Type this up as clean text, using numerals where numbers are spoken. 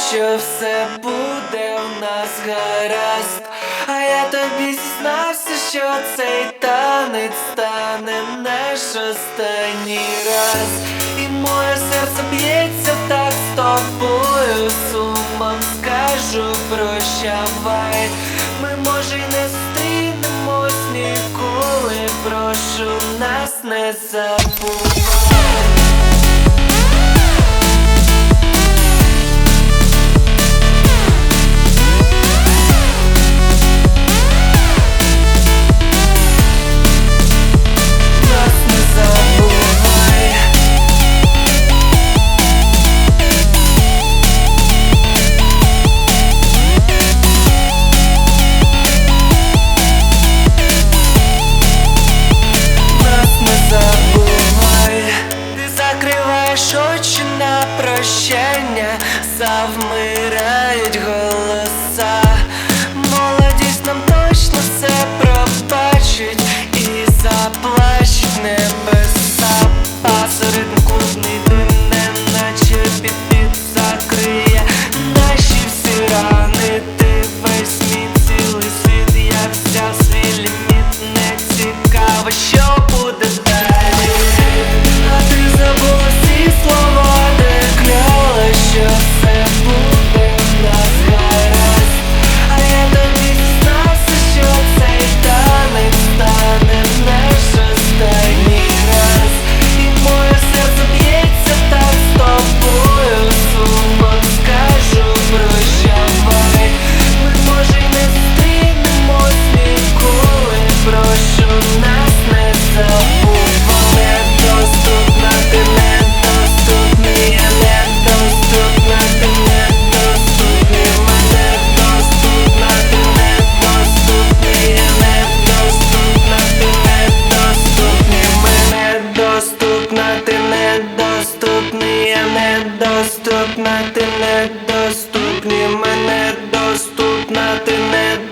що все буде у нас гаразд, а я тобі зізнався, що цей танець стане наш останній раз. І моє серце б'ється так з тобою, сумом скажу прощавай. Ми, може, й не зустрінемось ніколи, прошу, нас не забувай. Очі на прощання, завмирають голоса. Молодість нам точно все пробачить і заплачуть небеса. Посеред клубний дим, неначе під закриє наші всі рани. Ти весь мій цілий світ, я взяв свій ліміт. Не цікаво, що буде далі. А ти забула всі слова, де кляла, що все буде в нас гаразд. А я тобі зізнався, що цей танець стане наш останній раз. І моє серце б'ється так з тобою, сумом скажу прощавай. Ми, може, й не зустрінемось ніколи, прошу, нас не забувай. Недоступна ти, недоступний, я недоступна ти, недоступний, мене доступна ти, недоступний, я недоступна ти, недоступний, мене доступна ти, недоступний, я недоступна ти, недоступний, мене доступна ти, недоступний.